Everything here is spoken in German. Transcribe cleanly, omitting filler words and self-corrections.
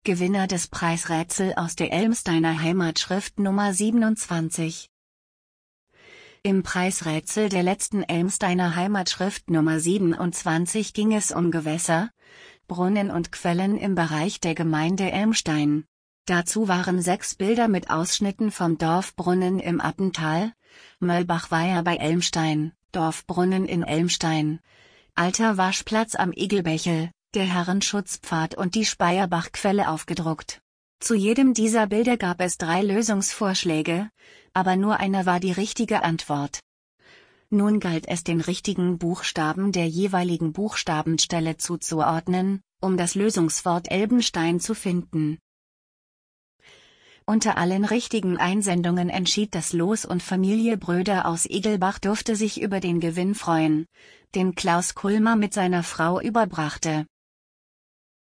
Gewinner des Preisrätsel aus der Elmsteiner Heimatschrift Nummer 27. Im Preisrätsel der letzten Elmsteiner Heimatschrift Nummer 27 ging es um Gewässer, Brunnen und Quellen im Bereich der Gemeinde Elmstein. Dazu waren 6 Bilder mit Ausschnitten vom Dorfbrunnen im Appental, Möllbachweiher bei Elmstein, Dorfbrunnen in Elmstein, alter Waschplatz am Igelbächel, der Herrenschutzpfad und die Speyerbachquelle aufgedruckt. Zu jedem dieser Bilder gab es 3 Lösungsvorschläge, aber nur einer war die richtige Antwort. Nun galt es, den richtigen Buchstaben der jeweiligen Buchstabenstelle zuzuordnen, um das Lösungswort Elbenstein zu finden. Unter allen richtigen Einsendungen entschied das Los und Familie Bröder aus Igelbach durfte sich über den Gewinn freuen, den Klaus Kulmer mit seiner Frau überbrachte.